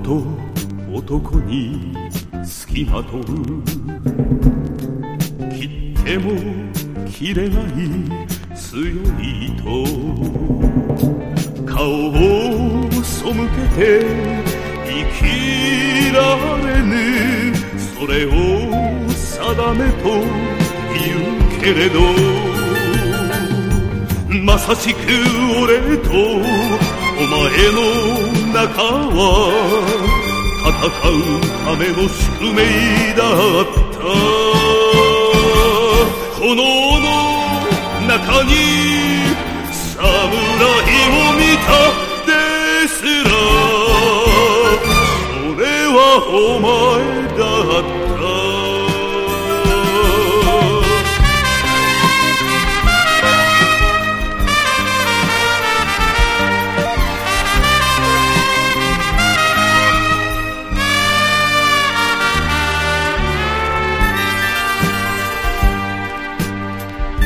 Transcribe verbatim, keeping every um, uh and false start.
と男につきまとう、切っても切れない強い糸、顔を背けて生きられぬ、それを定めと言うけれど、まさしく俺とお前の中は戦うための宿命だった。炎の中に侍を見た